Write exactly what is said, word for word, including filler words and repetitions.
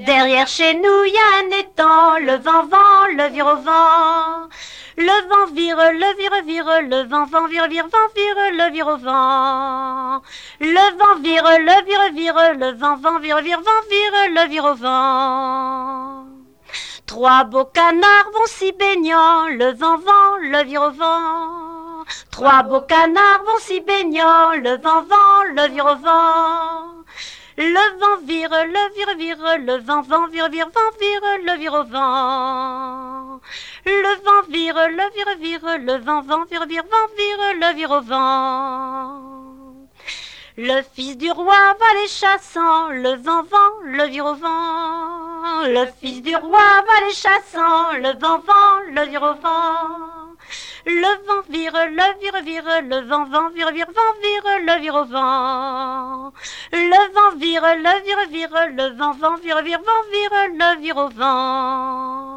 Derrière chez nous, y a un étang, le vent vent, le vire au vent. Le vent vire, le vire vire, le vent vent vire vire, vent vire, le vire au vent. Le vent vire, le vire vire, le vent vent vire vire, vent vire, le vire au vent. Trois beaux canards vont s'y baignant, le vent vent, le vire au vent. Trois beaux canards vont s'y baignant, le vent vent, le vire au vent. Le vent vire, le vire vire, le vent vent vire vire, vent vire, le vire au vent. Le vent vire, le vire vire, le vent vent vire vire, vent vire, le vire au vent. Le fils du roi va les chassant, le vent vent, le vire au vent. Le fils du roi va les chassant, le vent vent, le vire au vent. Le vent vire, le vire vire, le vent vent vire vire, vent vire, le vire au vent. Le vent vire, le vire vire, le vent vent vire vire, vent vire, le vire au vent.